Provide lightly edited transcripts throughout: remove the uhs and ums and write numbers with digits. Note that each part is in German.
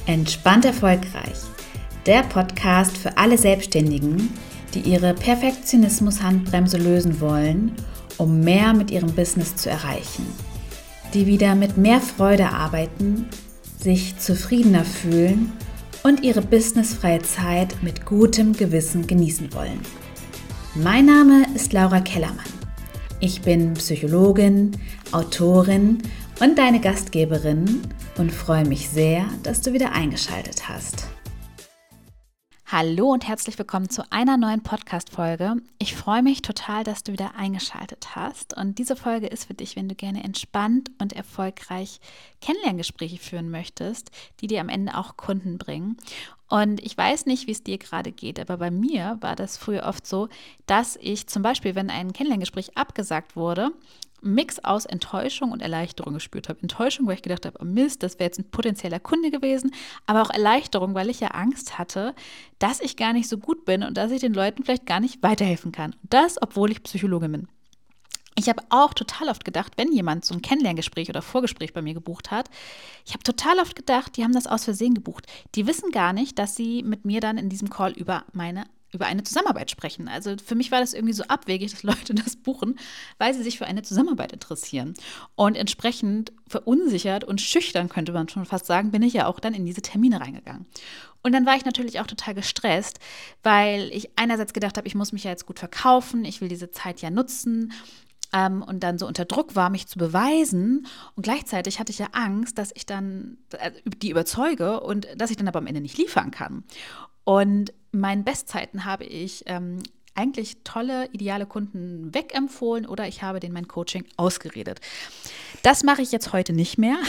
Entspannt erfolgreich. Der Podcast für alle Selbstständigen, die ihre Perfektionismus-Handbremse lösen wollen, um mehr mit ihrem Business zu erreichen. Die wieder mit mehr Freude arbeiten, sich zufriedener fühlen und ihre businessfreie Zeit mit gutem Gewissen genießen wollen. Mein Name ist Laura Kellermann. Ich bin Psychologin, Autorin und deine Gastgeberin und freue mich sehr, dass du wieder eingeschaltet hast. Hallo und herzlich willkommen zu einer neuen Podcast-Folge. Ich freue mich total, dass du wieder eingeschaltet hast. Und diese Folge ist für dich, wenn du gerne entspannt und erfolgreich Kennenlerngespräche führen möchtest, die dir am Ende auch Kunden bringen. Und ich weiß nicht, wie es dir gerade geht, aber bei mir war das früher oft so, dass ich zum Beispiel, wenn ein Kennenlerngespräch abgesagt wurde, einen Mix aus Enttäuschung und Erleichterung gespürt habe. Enttäuschung, weil ich gedacht habe, oh Mist, das wäre jetzt ein potenzieller Kunde gewesen, aber auch Erleichterung, weil ich ja Angst hatte, dass ich gar nicht so gut bin und dass ich den Leuten vielleicht gar nicht weiterhelfen kann. Und das, obwohl ich Psychologin bin. Ich habe auch total oft gedacht, wenn jemand so ein Kennenlerngespräch oder Vorgespräch bei mir gebucht hat, ich habe total oft gedacht, die haben das aus Versehen gebucht. Die wissen gar nicht, dass sie mit mir dann in diesem Call über eine Zusammenarbeit sprechen. Also für mich war das irgendwie so abwegig, dass Leute das buchen, weil sie sich für eine Zusammenarbeit interessieren. Und entsprechend verunsichert und schüchtern, könnte man schon fast sagen, bin ich ja auch dann in diese Termine reingegangen. Und dann war ich natürlich auch total gestresst, weil ich einerseits gedacht habe, ich muss mich ja jetzt gut verkaufen, ich will diese Zeit ja nutzen. Und dann so unter Druck war, mich zu beweisen. Und gleichzeitig hatte ich ja Angst, dass ich dann die überzeuge und dass ich dann aber am Ende nicht liefern kann. Und in meinen Bestzeiten habe ich eigentlich tolle, ideale Kunden wegempfohlen oder ich habe denen mein Coaching ausgeredet. Das mache ich jetzt heute nicht mehr.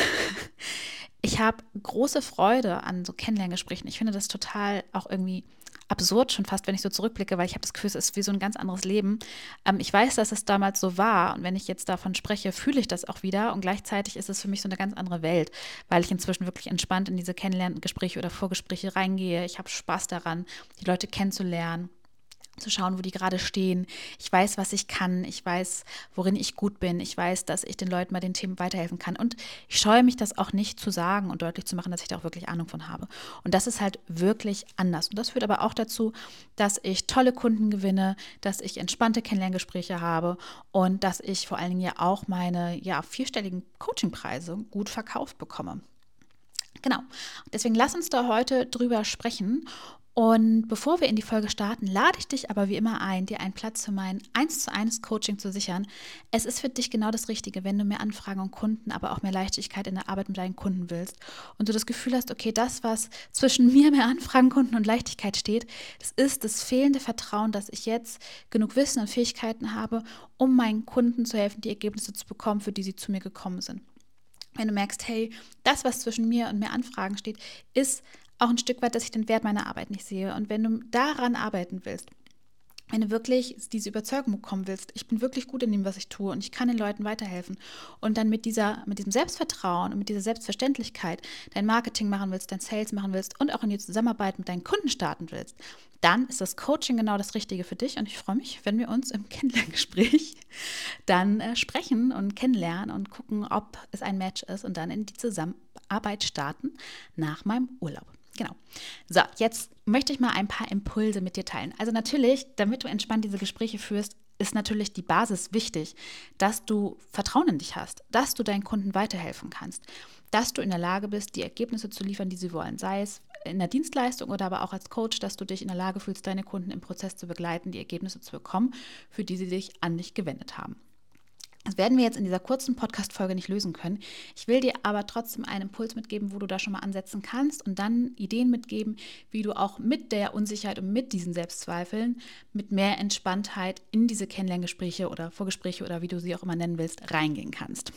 Ich habe große Freude an so Kennenlerngesprächen. Ich finde das total auch irgendwie absurd schon fast, wenn ich so zurückblicke, weil ich habe das Gefühl, es ist wie so ein ganz anderes Leben. Ich weiß, dass es damals so war und wenn ich jetzt davon spreche, fühle ich das auch wieder und gleichzeitig ist es für mich so eine ganz andere Welt, weil ich inzwischen wirklich entspannt in diese Kennenlerngespräche oder Vorgespräche reingehe. Ich habe Spaß daran, die Leute kennenzulernen, zu schauen, wo die gerade stehen. Ich weiß, was ich kann. Ich weiß, worin ich gut bin. Ich weiß, dass ich den Leuten bei den Themen weiterhelfen kann. Und ich scheue mich, das auch nicht zu sagen und deutlich zu machen, dass ich da auch wirklich Ahnung von habe. Und das ist halt wirklich anders. Und das führt aber auch dazu, dass ich tolle Kunden gewinne, dass ich entspannte Kennenlerngespräche habe und dass ich vor allen Dingen ja auch meine vierstelligen Coachingpreise gut verkauft bekomme. Genau. Deswegen lass uns da heute drüber sprechen. Und bevor wir in die Folge starten, lade ich dich aber wie immer ein, dir einen Platz für mein 1:1 Coaching zu sichern. Es ist für dich genau das Richtige, wenn du mehr Anfragen und Kunden, aber auch mehr Leichtigkeit in der Arbeit mit deinen Kunden willst und du das Gefühl hast, okay, das, was zwischen mir, mehr Anfragen, Kunden und Leichtigkeit steht, das ist das fehlende Vertrauen, dass ich jetzt genug Wissen und Fähigkeiten habe, um meinen Kunden zu helfen, die Ergebnisse zu bekommen, für die sie zu mir gekommen sind. Wenn du merkst, hey, das, was zwischen mir und mehr Anfragen steht, ist auch ein Stück weit, dass ich den Wert meiner Arbeit nicht sehe. Und wenn du daran arbeiten willst, wenn du wirklich diese Überzeugung bekommen willst, ich bin wirklich gut in dem, was ich tue und ich kann den Leuten weiterhelfen und dann mit diesem Selbstvertrauen und mit dieser Selbstverständlichkeit dein Marketing machen willst, dein Sales machen willst und auch in die Zusammenarbeit mit deinen Kunden starten willst, dann ist das Coaching genau das Richtige für dich und ich freue mich, wenn wir uns im Kennenlerngespräch dann sprechen und kennenlernen und gucken, ob es ein Match ist und dann in die Zusammenarbeit starten nach meinem Urlaub. Genau. So, jetzt möchte ich mal ein paar Impulse mit dir teilen. Also natürlich, damit du entspannt diese Gespräche führst, ist natürlich die Basis wichtig, dass du Vertrauen in dich hast, dass du deinen Kunden weiterhelfen kannst, dass du in der Lage bist, die Ergebnisse zu liefern, die sie wollen, sei es in der Dienstleistung oder aber auch als Coach, dass du dich in der Lage fühlst, deine Kunden im Prozess zu begleiten, die Ergebnisse zu bekommen, für die sie sich an dich gewendet haben. Das werden wir jetzt in dieser kurzen Podcast-Folge nicht lösen können. Ich will dir aber trotzdem einen Impuls mitgeben, wo du da schon mal ansetzen kannst und dann Ideen mitgeben, wie du auch mit der Unsicherheit und mit diesen Selbstzweifeln mit mehr Entspanntheit in diese Kennenlerngespräche oder Vorgespräche oder wie du sie auch immer nennen willst, reingehen kannst.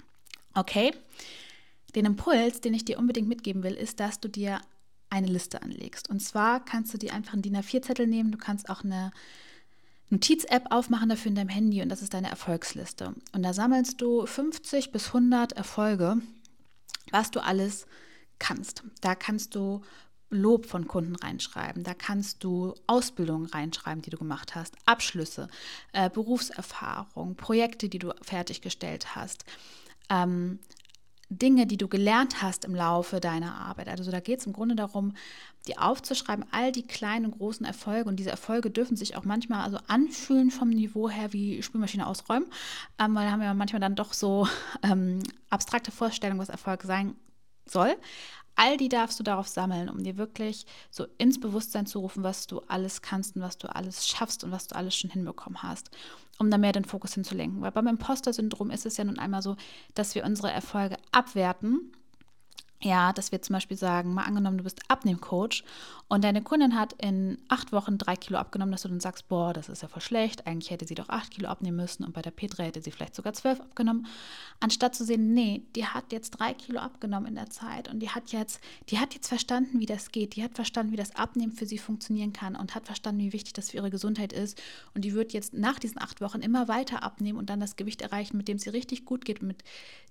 Okay? Den Impuls, den ich dir unbedingt mitgeben will, ist, dass du dir eine Liste anlegst. Und zwar kannst du dir einfach einen DIN A4-Zettel nehmen, du kannst auch eine Notiz-App aufmachen dafür in deinem Handy und das ist deine Erfolgsliste. Und da sammelst du 50 bis 100 Erfolge, was du alles kannst. Da kannst du Lob von Kunden reinschreiben, da kannst du Ausbildungen reinschreiben, die du gemacht hast, Abschlüsse, Berufserfahrung, Projekte, die du fertiggestellt hast, Dinge, die du gelernt hast im Laufe deiner Arbeit. Also da geht es im Grunde darum, die aufzuschreiben, all die kleinen und großen Erfolge. Und diese Erfolge dürfen sich auch manchmal also anfühlen vom Niveau her wie Spülmaschine ausräumen, weil da haben wir manchmal dann doch so abstrakte Vorstellungen, was Erfolg sein soll. All die darfst du darauf sammeln, um dir wirklich so ins Bewusstsein zu rufen, was du alles kannst und was du alles schaffst und was du alles schon hinbekommen hast, um da mehr den Fokus hinzulenken. Weil beim Imposter-Syndrom ist es ja nun einmal so, dass wir unsere Erfolge abwerten. Ja, dass wir zum Beispiel sagen, mal angenommen, du bist Abnehmcoach und deine Kundin hat in 8 Wochen 3 Kilo abgenommen, dass du dann sagst, boah, das ist ja voll schlecht, eigentlich hätte sie doch 8 Kilo abnehmen müssen und bei der Petra hätte sie vielleicht sogar 12 abgenommen, anstatt zu sehen, nee, die hat jetzt 3 Kilo abgenommen in der Zeit und die hat jetzt verstanden, wie das geht, die hat verstanden, wie das Abnehmen für sie funktionieren kann und hat verstanden, wie wichtig das für ihre Gesundheit ist und die wird jetzt nach diesen 8 Wochen immer weiter abnehmen und dann das Gewicht erreichen, mit dem es ihr richtig gut geht, mit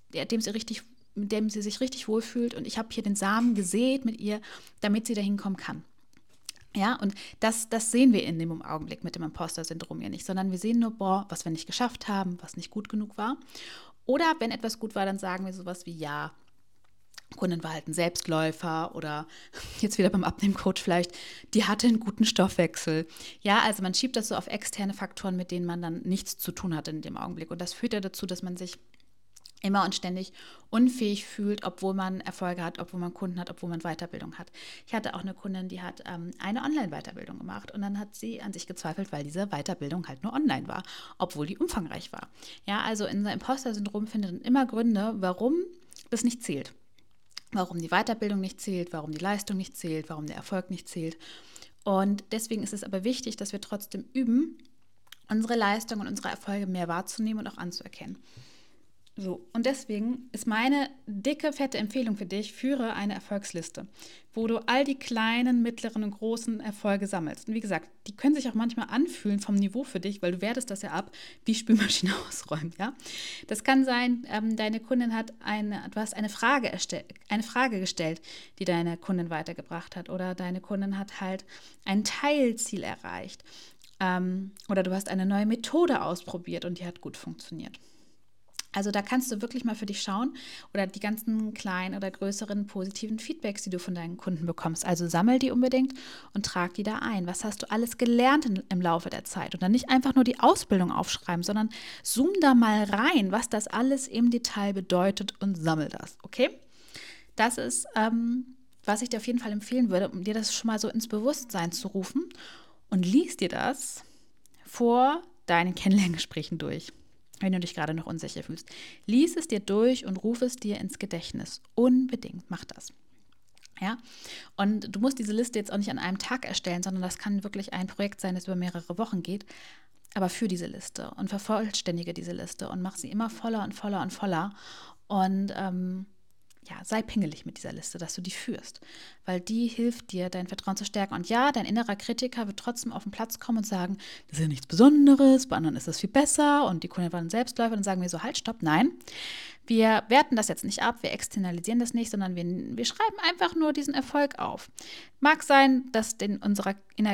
dem sie sich richtig wohlfühlt und ich habe hier den Samen gesät mit ihr, damit sie dahin kommen kann. Ja, und das sehen wir in dem Augenblick mit dem Imposter-Syndrom ja nicht, sondern wir sehen nur, boah, was wir nicht geschafft haben, was nicht gut genug war. Oder wenn etwas gut war, dann sagen wir sowas wie, ja, Kundin war halt ein Selbstläufer oder jetzt wieder beim Abnehmcoach vielleicht, die hatte einen guten Stoffwechsel. Ja, also man schiebt das so auf externe Faktoren, mit denen man dann nichts zu tun hat in dem Augenblick. Und das führt ja dazu, dass man sich immer und ständig unfähig fühlt, obwohl man Erfolge hat, obwohl man Kunden hat, obwohl man Weiterbildung hat. Ich hatte auch eine Kundin, die hat eine Online-Weiterbildung gemacht und dann hat sie an sich gezweifelt, weil diese Weiterbildung halt nur online war, obwohl die umfangreich war. Ja, also in der Imposter-Syndrom findet man immer Gründe, warum das nicht zählt. Warum die Weiterbildung nicht zählt, warum die Leistung nicht zählt, warum der Erfolg nicht zählt. Und deswegen ist es aber wichtig, dass wir trotzdem üben, unsere Leistung und unsere Erfolge mehr wahrzunehmen und auch anzuerkennen. So, und deswegen ist meine dicke, fette Empfehlung für dich, führe eine Erfolgsliste, wo du all die kleinen, mittleren und großen Erfolge sammelst. Und wie gesagt, die können sich auch manchmal anfühlen vom Niveau für dich, weil du wertest das ja ab, wie Spülmaschine ausräumt, ja. Das kann sein, deine Kundin du hast eine Frage gestellt, die deine Kundin weitergebracht hat, oder deine Kundin hat halt ein Teilziel erreicht, oder du hast eine neue Methode ausprobiert und die hat gut funktioniert. Also da kannst du wirklich mal für dich schauen oder die ganzen kleinen oder größeren positiven Feedbacks, die du von deinen Kunden bekommst. Also sammel die unbedingt und trag die da ein. Was hast du alles gelernt im Laufe der Zeit? Und dann nicht einfach nur die Ausbildung aufschreiben, sondern zoom da mal rein, was das alles im Detail bedeutet und sammel das, okay? Das ist, was ich dir auf jeden Fall empfehlen würde, um dir das schon mal so ins Bewusstsein zu rufen und lies dir das vor deinen Kennenlerngesprächen durch. Wenn du dich gerade noch unsicher fühlst. Lies es dir durch und ruf es dir ins Gedächtnis. Unbedingt, mach das. Ja? Und du musst diese Liste jetzt auch nicht an einem Tag erstellen, sondern das kann wirklich ein Projekt sein, das über mehrere Wochen geht. Aber für diese Liste und vervollständige diese Liste und mach sie immer voller und voller und voller. Und sei pingelig mit dieser Liste, dass du die führst, weil die hilft dir, dein Vertrauen zu stärken. Und ja, dein innerer Kritiker wird trotzdem auf den Platz kommen und sagen, das ist ja nichts Besonderes, bei anderen ist das viel besser und die Kunden waren Selbstläufer. Dann sagen wir so, halt, stopp, nein, wir werten das jetzt nicht ab, wir externalisieren das nicht, sondern wir schreiben einfach nur diesen Erfolg auf. Mag sein, dass unser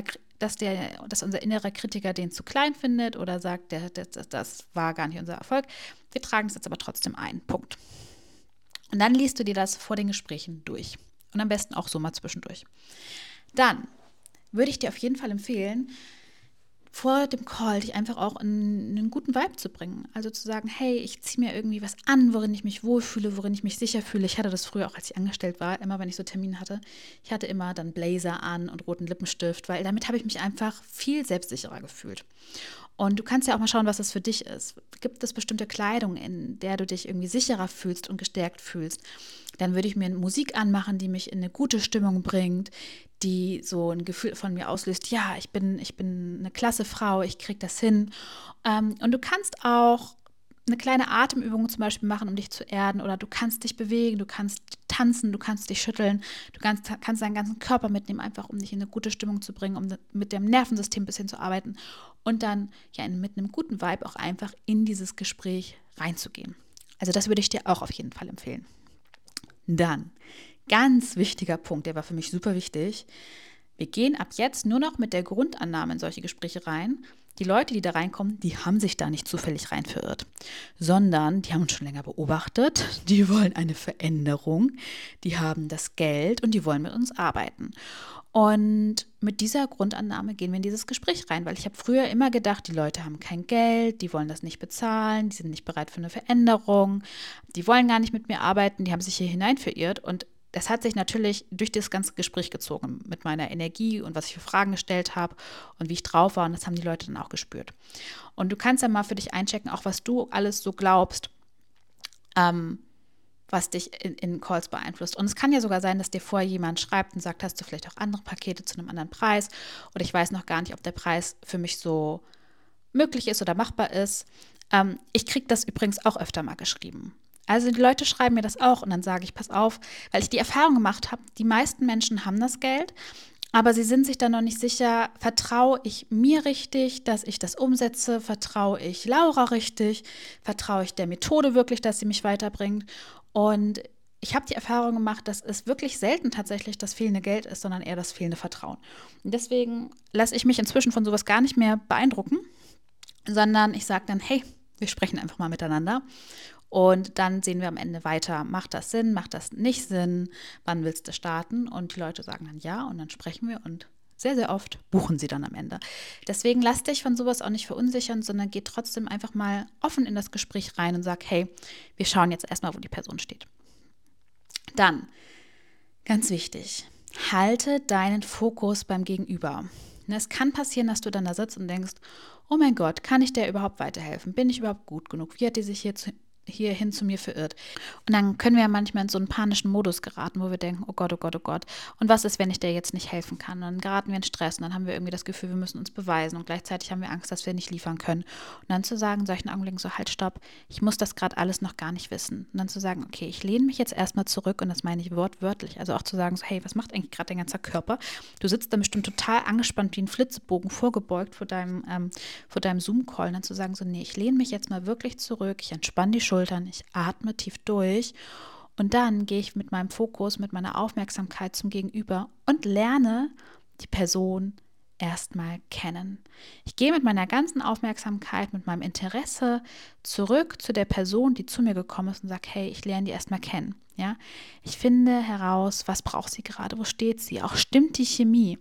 innerer Kritiker den zu klein findet oder sagt, das war gar nicht unser Erfolg. Wir tragen es jetzt aber trotzdem ein. Punkt. Und dann liest du dir das vor den Gesprächen durch. Und am besten auch so mal zwischendurch. Dann würde ich dir auf jeden Fall empfehlen, vor dem Call dich einfach auch in einen guten Vibe zu bringen. Also zu sagen, hey, ich ziehe mir irgendwie was an, worin ich mich wohlfühle, worin ich mich sicher fühle. Ich hatte das früher auch, als ich angestellt war, immer wenn ich so Termine hatte. Ich hatte immer dann Blazer an und roten Lippenstift, weil damit habe ich mich einfach viel selbstsicherer gefühlt. Und du kannst ja auch mal schauen, was das für dich ist. Gibt es bestimmte Kleidung, in der du dich irgendwie sicherer fühlst und gestärkt fühlst? Dann würde ich mir Musik anmachen, die mich in eine gute Stimmung bringt, die so ein Gefühl von mir auslöst, ja, ich bin eine klasse Frau, ich kriege das hin. Und du kannst auch eine kleine Atemübung zum Beispiel machen, um dich zu erden, oder du kannst dich bewegen, du kannst tanzen, du kannst dich schütteln, du kannst deinen ganzen Körper mitnehmen, einfach um dich in eine gute Stimmung zu bringen, um mit dem Nervensystem ein bisschen zu arbeiten und dann mit einem guten Vibe auch einfach in dieses Gespräch reinzugehen. Also das würde ich dir auch auf jeden Fall empfehlen. Dann, ganz wichtiger Punkt, der war für mich super wichtig, wir gehen ab jetzt nur noch mit der Grundannahme in solche Gespräche rein, die Leute, die da reinkommen, die haben sich da nicht zufällig rein verirrt, sondern die haben uns schon länger beobachtet, die wollen eine Veränderung, die haben das Geld und die wollen mit uns arbeiten. Und mit dieser Grundannahme gehen wir in dieses Gespräch rein, weil ich habe früher immer gedacht, die Leute haben kein Geld, die wollen das nicht bezahlen, die sind nicht bereit für eine Veränderung, die wollen gar nicht mit mir arbeiten, die haben sich hier hinein verirrt. Und das hat sich natürlich durch das ganze Gespräch gezogen mit meiner Energie und was ich für Fragen gestellt habe und wie ich drauf war. Und das haben die Leute dann auch gespürt. Und du kannst ja mal für dich einchecken, auch was du alles so glaubst, was dich in Calls beeinflusst. Und es kann ja sogar sein, dass dir vorher jemand schreibt und sagt, hast du vielleicht auch andere Pakete zu einem anderen Preis oder ich weiß noch gar nicht, ob der Preis für mich so möglich ist oder machbar ist. Ich kriege das übrigens auch öfter mal geschrieben. Also die Leute schreiben mir das auch und dann sage ich, pass auf, weil ich die Erfahrung gemacht habe, die meisten Menschen haben das Geld, aber sie sind sich dann noch nicht sicher, vertraue ich mir richtig, dass ich das umsetze, vertraue ich Laura richtig, vertraue ich der Methode wirklich, dass sie mich weiterbringt. Und ich habe die Erfahrung gemacht, dass es wirklich selten tatsächlich das fehlende Geld ist, sondern eher das fehlende Vertrauen. Und deswegen lasse ich mich inzwischen von sowas gar nicht mehr beeindrucken, sondern ich sage dann, hey, wir sprechen einfach mal miteinander. Und dann sehen wir am Ende weiter, macht das Sinn, macht das nicht Sinn, wann willst du starten? Und die Leute sagen dann ja und dann sprechen wir und sehr, sehr oft buchen sie dann am Ende. Deswegen lass dich von sowas auch nicht verunsichern, sondern geh trotzdem einfach mal offen in das Gespräch rein und sag, hey, wir schauen jetzt erstmal, wo die Person steht. Dann, ganz wichtig, halte deinen Fokus beim Gegenüber. Es kann passieren, dass du dann da sitzt und denkst, oh mein Gott, kann ich der überhaupt weiterhelfen? Bin ich überhaupt gut genug? Wie hat die sich hierhin zu mir verirrt? Und dann können wir ja manchmal in so einen panischen Modus geraten, wo wir denken, oh Gott, oh Gott, oh Gott. Und was ist, wenn ich der jetzt nicht helfen kann? Und dann geraten wir in Stress und dann haben wir irgendwie das Gefühl, wir müssen uns beweisen und gleichzeitig haben wir Angst, dass wir nicht liefern können. Und dann zu sagen, in solchen Augenblicken so, halt, stopp, ich muss das gerade alles noch gar nicht wissen. Und dann zu sagen, okay, ich lehne mich jetzt erstmal zurück und das meine ich wortwörtlich. Also auch zu sagen, so, hey, was macht eigentlich gerade dein ganzer Körper? Du sitzt da bestimmt total angespannt wie ein Flitzebogen vorgebeugt vor deinem Zoom-Call. Und dann zu sagen, so, nee, ich lehne mich jetzt mal wirklich zurück, ich entspanne die Schultern, ich atme tief durch und dann gehe ich mit meinem Fokus, mit meiner Aufmerksamkeit zum Gegenüber und lerne die Person erstmal kennen. Ich gehe mit meiner ganzen Aufmerksamkeit, mit meinem Interesse zurück zu der Person, die zu mir gekommen ist und sage, hey, ich lerne die erstmal kennen. Ja? Ich finde heraus, was braucht sie gerade, wo steht sie, auch stimmt die Chemie.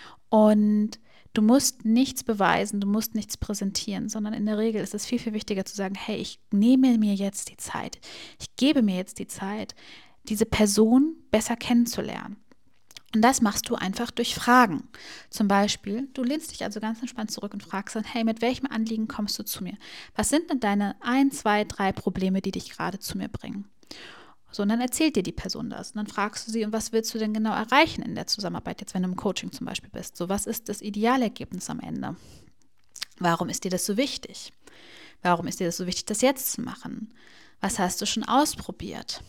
Und du musst nichts beweisen, du musst nichts präsentieren, sondern in der Regel ist es viel, viel wichtiger zu sagen, hey, ich nehme mir jetzt die Zeit, ich gebe mir jetzt die Zeit, diese Person besser kennenzulernen. Und das machst du einfach durch Fragen. Zum Beispiel, du lehnst dich also ganz entspannt zurück und fragst dann, hey, mit welchem Anliegen kommst du zu mir? Was sind denn deine 1, 2, 3 Probleme, die dich gerade zu mir bringen? So, und dann erzählt dir die Person das. Und dann fragst du sie, und was willst du denn genau erreichen in der Zusammenarbeit, jetzt wenn du im Coaching zum Beispiel bist? So, was ist das Idealergebnis am Ende? Warum ist dir das so wichtig? Warum ist dir das so wichtig, das jetzt zu machen? Was hast du schon ausprobiert?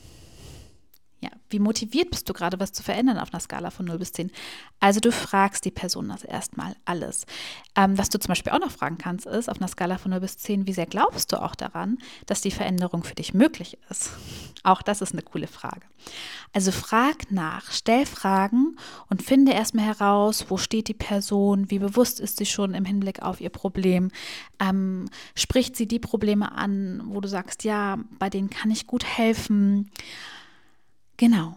Ja, wie motiviert bist du gerade, was zu verändern auf einer Skala von 0 bis 10? Also du fragst die Person das erstmal alles. Was du zum Beispiel auch noch fragen kannst, ist auf einer Skala von 0 bis 10, wie sehr glaubst du auch daran, dass die Veränderung für dich möglich ist? Auch das ist eine coole Frage. Also frag nach, stell Fragen und finde erstmal heraus, wo steht die Person, wie bewusst ist sie schon im Hinblick auf ihr Problem. Spricht sie die Probleme an, wo du sagst, ja, bei denen kann ich gut helfen. Genau.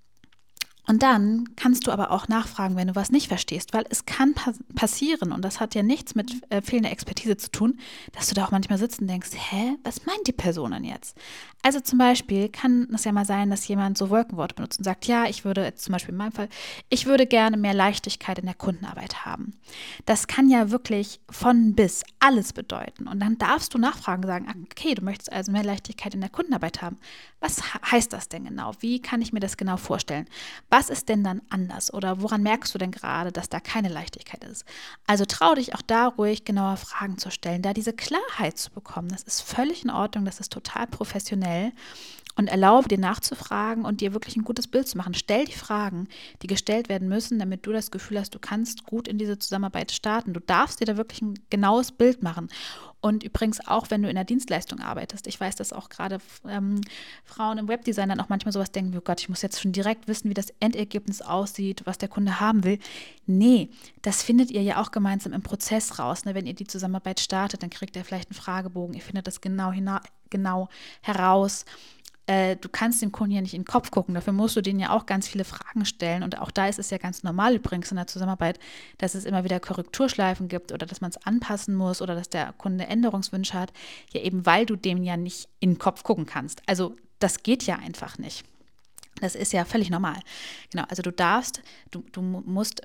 Und dann kannst du aber auch nachfragen, wenn du was nicht verstehst, weil es kann passieren, und das hat ja nichts mit fehlender Expertise zu tun, dass du da auch manchmal sitzt und denkst, hä, was meint die Person denn jetzt? Also zum Beispiel kann es ja mal sein, dass jemand so Wolkenworte benutzt und sagt, ja, ich würde, jetzt zum Beispiel in meinem Fall, ich würde gerne mehr Leichtigkeit in der Kundenarbeit haben. Das kann ja wirklich von bis alles bedeuten. Und dann darfst du nachfragen und sagen, okay, du möchtest also mehr Leichtigkeit in der Kundenarbeit haben. Was heißt das denn genau? Wie kann ich mir das genau vorstellen? Was ist denn dann anders oder woran merkst du denn gerade, dass da keine Leichtigkeit ist? Also trau dich auch da ruhig genauer Fragen zu stellen, da diese Klarheit zu bekommen. Das ist völlig in Ordnung, das ist total professionell und erlaube dir nachzufragen und dir wirklich ein gutes Bild zu machen. Stell die Fragen, die gestellt werden müssen, damit du das Gefühl hast, du kannst gut in diese Zusammenarbeit starten. Du darfst dir da wirklich ein genaues Bild machen. Und übrigens auch, wenn du in der Dienstleistung arbeitest. Ich weiß, dass auch gerade Frauen im Webdesign dann auch manchmal sowas denken, oh Gott, ich muss jetzt schon direkt wissen, wie das Endergebnis aussieht, was der Kunde haben will. Nee, das findet ihr ja auch gemeinsam im Prozess raus. Ne? Wenn ihr die Zusammenarbeit startet, dann kriegt ihr vielleicht einen Fragebogen. Ihr findet das genau heraus. Du kannst dem Kunden ja nicht in den Kopf gucken, dafür musst du denen ja auch ganz viele Fragen stellen und auch da ist es ja ganz normal übrigens in der Zusammenarbeit, dass es immer wieder Korrekturschleifen gibt oder dass man es anpassen muss oder dass der Kunde Änderungswünsche hat, ja eben weil du dem ja nicht in den Kopf gucken kannst. Also das geht ja einfach nicht. Das ist ja völlig normal. Genau, also du musst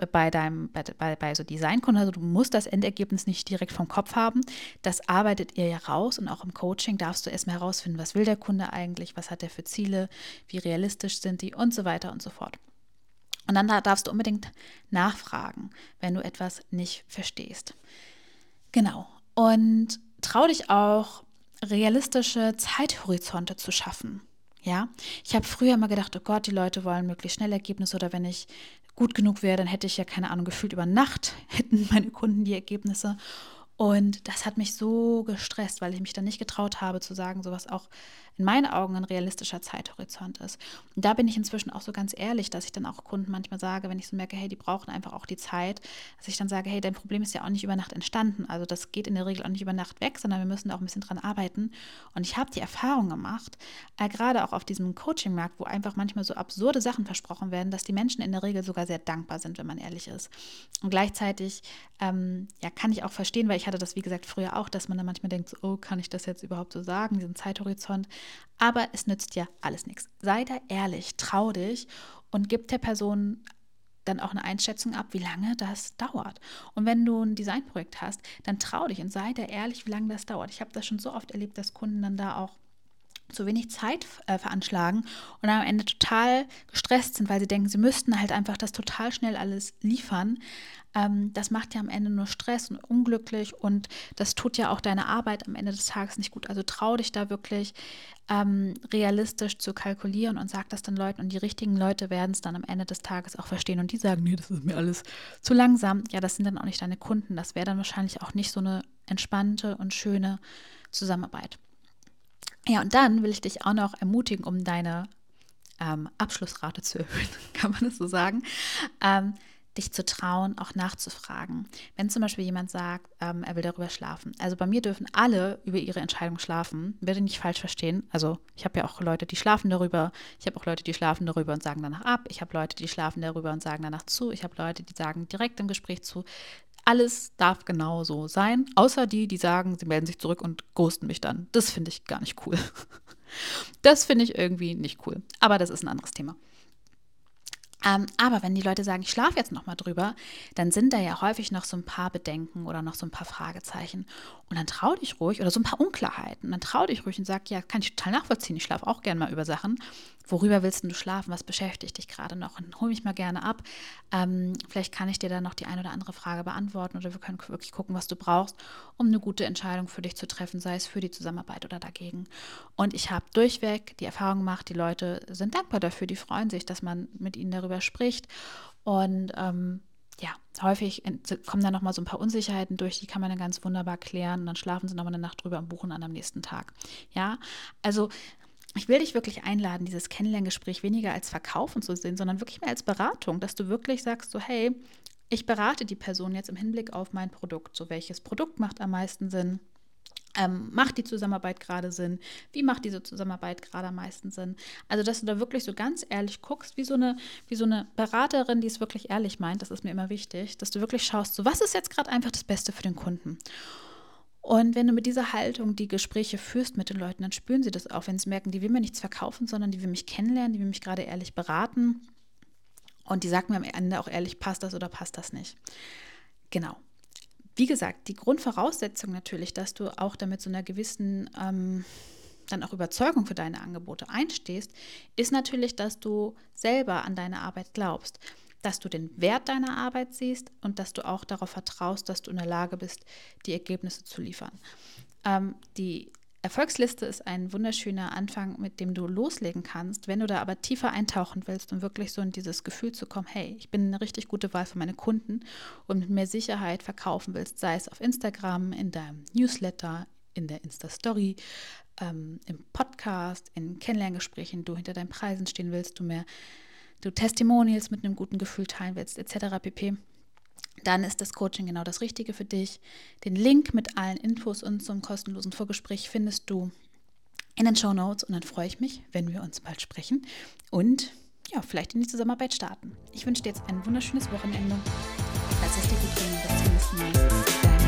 bei so Designkunden, also du musst das Endergebnis nicht direkt vom Kopf haben. Das arbeitet ihr ja raus und auch im Coaching darfst du erstmal herausfinden, was will der Kunde eigentlich, was hat er für Ziele, wie realistisch sind die und so weiter und so fort. Und dann darfst du unbedingt nachfragen, wenn du etwas nicht verstehst. Genau. Und trau dich auch, realistische Zeithorizonte zu schaffen. Ja, ich habe früher immer gedacht, oh Gott, die Leute wollen möglichst schnell Ergebnisse oder wenn ich gut genug wäre, dann hätte ich ja keine Ahnung, gefühlt über Nacht hätten meine Kunden die Ergebnisse. Und das hat mich so gestresst, weil ich mich dann nicht getraut habe zu sagen, so was auch in meinen Augen ein realistischer Zeithorizont ist. Und da bin ich inzwischen auch so ganz ehrlich, dass ich dann auch Kunden manchmal sage, wenn ich so merke, hey, die brauchen einfach auch die Zeit, dass ich dann sage, hey, dein Problem ist ja auch nicht über Nacht entstanden. Also das geht in der Regel auch nicht über Nacht weg, sondern wir müssen da auch ein bisschen dran arbeiten. Und ich habe die Erfahrung gemacht, gerade auch auf diesem Coaching-Markt, wo einfach manchmal so absurde Sachen versprochen werden, dass die Menschen in der Regel sogar sehr dankbar sind, wenn man ehrlich ist. Und gleichzeitig kann ich auch verstehen, weil ich hatte das, wie gesagt, früher auch, dass man dann manchmal denkt, so, oh, kann ich das jetzt überhaupt so sagen, diesen Zeithorizont? Aber es nützt ja alles nichts. Sei da ehrlich, trau dich und gib der Person dann auch eine Einschätzung ab, wie lange das dauert. Und wenn du ein Designprojekt hast, dann trau dich und sei da ehrlich, wie lange das dauert. Ich habe das schon so oft erlebt, dass Kunden dann da auch zu wenig Zeit veranschlagen und am Ende total gestresst sind, weil sie denken, sie müssten halt einfach das total schnell alles liefern. Das macht ja am Ende nur Stress und unglücklich und das tut ja auch deine Arbeit am Ende des Tages nicht gut. Also trau dich da wirklich realistisch zu kalkulieren und sag das dann Leuten und die richtigen Leute werden es dann am Ende des Tages auch verstehen und die sagen, nee, das ist mir alles zu langsam. Ja, das sind dann auch nicht deine Kunden. Das wäre dann wahrscheinlich auch nicht so eine entspannte und schöne Zusammenarbeit. Ja, und dann will ich dich auch noch ermutigen, um deine Abschlussrate zu erhöhen, kann man das so sagen, dich zu trauen, auch nachzufragen. Wenn zum Beispiel jemand sagt, er will darüber schlafen. Also bei mir dürfen alle über ihre Entscheidung schlafen. Bitte nicht falsch verstehen. Also ich habe ja auch Leute, die schlafen darüber. Ich habe auch Leute, die schlafen darüber und sagen danach ab. Ich habe Leute, die schlafen darüber und sagen danach zu. Ich habe Leute, die sagen direkt im Gespräch zu. Alles darf genau so sein, außer die sagen, sie melden sich zurück und ghosten mich dann. Das finde ich gar nicht cool. Das finde ich irgendwie nicht cool. Aber das ist ein anderes Thema. Aber wenn die Leute sagen, ich schlafe jetzt nochmal drüber, dann sind da ja häufig noch so ein paar Bedenken oder noch so ein paar Fragezeichen. Und dann trau dich ruhig, oder so ein paar Unklarheiten. Und dann trau dich ruhig und sag, ja, kann ich total nachvollziehen. Ich schlafe auch gerne mal über Sachen. Worüber willst du schlafen? Was beschäftigt dich gerade noch? Und hol mich mal gerne ab. Vielleicht kann ich dir dann noch die eine oder andere Frage beantworten oder wir können wirklich gucken, was du brauchst, um eine gute Entscheidung für dich zu treffen, sei es für die Zusammenarbeit oder dagegen. Und ich habe durchweg die Erfahrung gemacht, die Leute sind dankbar dafür, die freuen sich, dass man mit ihnen darüber spricht. Und häufig kommen dann nochmal so ein paar Unsicherheiten durch, die kann man dann ganz wunderbar klären. Und dann schlafen sie nochmal eine Nacht drüber und buchen an am nächsten Tag. Ja, also ich will dich wirklich einladen, dieses Kennenlerngespräch weniger als Verkaufen zu sehen, sondern wirklich mehr als Beratung, dass du wirklich sagst, so hey, ich berate die Person jetzt im Hinblick auf mein Produkt. So, welches Produkt macht am meisten Sinn? Macht die Zusammenarbeit gerade Sinn? Wie macht diese Zusammenarbeit gerade am meisten Sinn? Also, dass du da wirklich so ganz ehrlich guckst, wie so eine Beraterin, die es wirklich ehrlich meint, das ist mir immer wichtig, dass du wirklich schaust, so was ist jetzt gerade einfach das Beste für den Kunden? Und wenn du mit dieser Haltung die Gespräche führst mit den Leuten, dann spüren sie das auch, wenn sie merken, die will mir nichts verkaufen, sondern die will mich kennenlernen, die will mich gerade ehrlich beraten. Und die sagt mir am Ende auch ehrlich, passt das oder passt das nicht. Genau. Wie gesagt, die Grundvoraussetzung natürlich, dass du auch damit so einer gewissen dann auch Überzeugung für deine Angebote einstehst, ist natürlich, dass du selber an deine Arbeit glaubst, dass du den Wert deiner Arbeit siehst und dass du auch darauf vertraust, dass du in der Lage bist, die Ergebnisse zu liefern. Die Erfolgsliste ist ein wunderschöner Anfang, mit dem du loslegen kannst. Wenn du da aber tiefer eintauchen willst, um wirklich so in dieses Gefühl zu kommen, hey, ich bin eine richtig gute Wahl für meine Kunden und mit mehr Sicherheit verkaufen willst, sei es auf Instagram, in deinem Newsletter, in der Insta-Story, im Podcast, in Kennenlerngesprächen, du hinter deinen Preisen stehen willst, du Testimonials mit einem guten Gefühl teilen willst, etc. pp., dann ist das Coaching genau das Richtige für dich. Den Link mit allen Infos und zum kostenlosen Vorgespräch findest du in den Shownotes und dann freue ich mich, wenn wir uns bald sprechen und ja, vielleicht in die Zusammenarbeit starten. Ich wünsche dir jetzt ein wunderschönes Wochenende. Lass es dir gut gehen. Bis zum nächsten Mal.